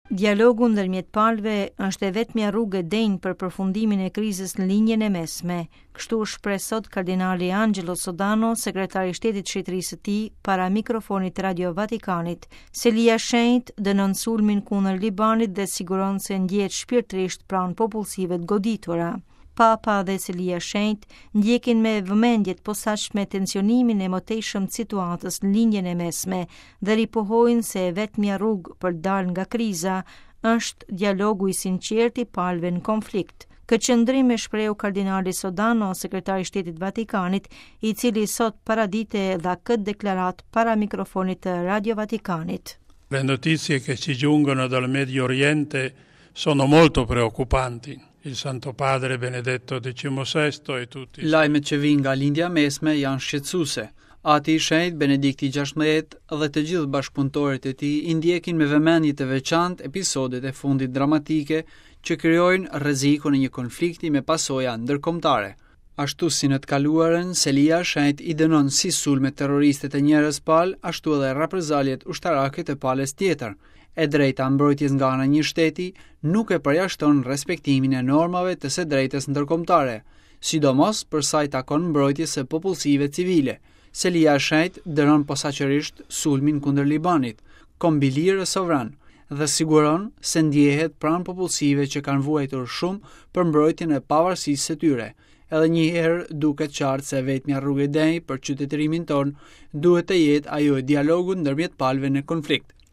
Dialogu ndërmjet palëve është e vetmja rrugë e denjë për përfundimin e krizës në linjën e mesme, kështu shpreh sot kardinali Angelo Sodano, sekretari i shtetit të Shqipërisë së Tij, para mikrofonit të Radio Vatikanit. Selia Shenjtë dënon sulmin kundër Libanit dhe siguron se ndjehet shpirtërisht pranë popullsive të goditura. Papa dhe Selia Shenjtë ndjekin me vëmendje të posaçme tensionimin e mëtejshëm të situatës në linjën e mesme dhe ripohojnë se vetmja rrugë për të dalë nga kriza është dialogu i sinqertë i palëve në konflikt. Këtë qëndrim e shprehu kardinali Sodano, sekretari i shtetit të Vatikanit, i cili sot paradite dha këtë deklarat para mikrofonit të Radio Vatikanit. Le notizie che ci giungono dal Medio Oriente sono molto preoccupanti. Il Santo Padre Benedetto XVI e tutti. Lajmet që vijnë nga lindja mesme janë shqetësuese. Ati i Shenjtë Benedikti XVI dhe të gjithë bashkëpunëtorët e tij i ndjekin me vëmendje të veçantë episodet e fundit dramatike që krijojnë rrezikun e një konflikti me pasoja ndërkombëtare. Ashtu si në të kaluarën, Selia Shenjtë i dënon si sulmet terroriste të njerëz palë, ashtu edhe reprezaljet ushtarake të palës tjetër. E drejta mbrojtjes nga ana një shteti nuk e përjashton respektimin e normave të së drejtës ndërkombëtare, sidomos për sa i takon mbrojtjes së popullsive civile. Selia Shenjtë dënon posaçërisht sulmin kundër Libanit, kombi lirë sovran, dhe siguron se ndjehet pranë popullsive që kanë vuajtur shumë për mbrojtjen e pavarësisë së tyre. Edhe një herë duket qartë se vetmja rrugë e denjë për qytetërimin ton duhet të jetë ajo e dialogut ndërmjet palëve në konflikt.